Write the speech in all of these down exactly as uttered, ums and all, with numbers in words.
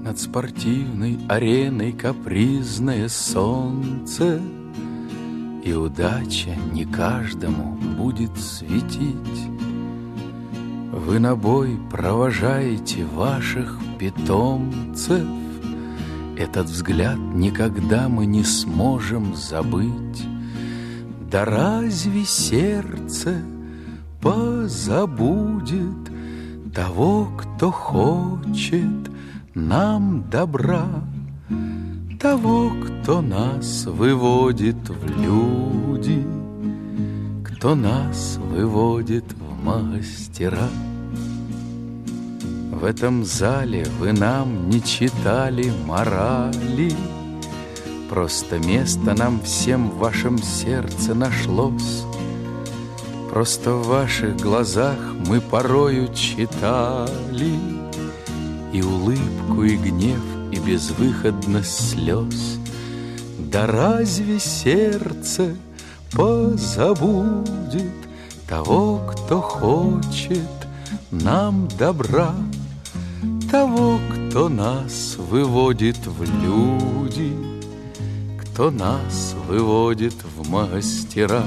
Над спортивной ареной капризное солнце, и удача не каждому будет светить. Вы на бой провожаете ваших питомцев, этот взгляд никогда мы не сможем забыть. Да разве сердце позабудет того, кто хочет нам добра, того, кто нас выводит в люди, кто нас выводит в мастера. В этом зале вы нам не читали морали, просто место нам всем в вашем сердце нашлось. Просто в ваших глазах мы порою читали и улыбку, и гнев, и безвыходность слез. Да разве сердце позабудет того, кто хочет нам добра, того, кто нас выводит в люди, кто нас выводит в мастера?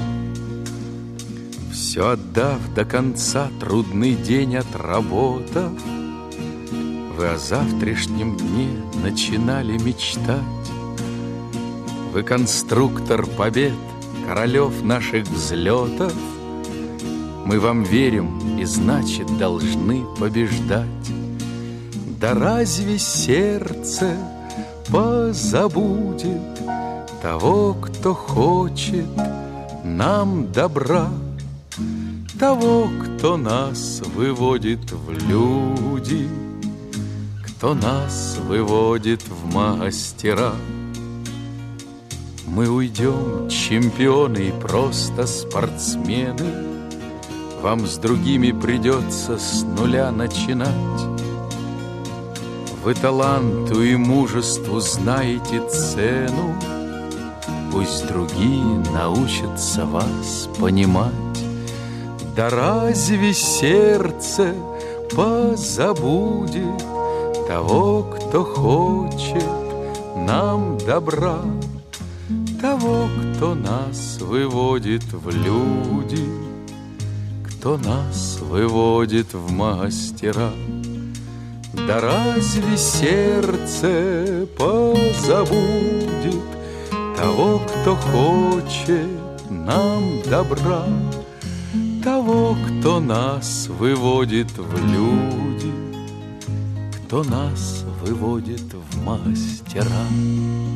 Все отдав до конца, трудный день отработав, вы о завтрашнем дне начинали мечтать. Вы конструктор побед, королев наших взлетов. Мы вам верим и, значит, должны побеждать. Да разве сердце позабудет того, кто хочет нам добра, того, кто нас выводит в люди, кто нас выводит в мастера? Мы уйдем, чемпионы и просто спортсмены, вам с другими придется с нуля начинать. Вы таланту и мужеству знаете цену, пусть другие научатся вас понимать. Да разве сердце позабудет того, кто хочет нам добра, того, кто нас выводит в люди, кто нас выводит в мастера? Да разве сердце позабудет того, кто хочет нам добра, того, кто нас выводит в люди, кто нас выводит в мастера?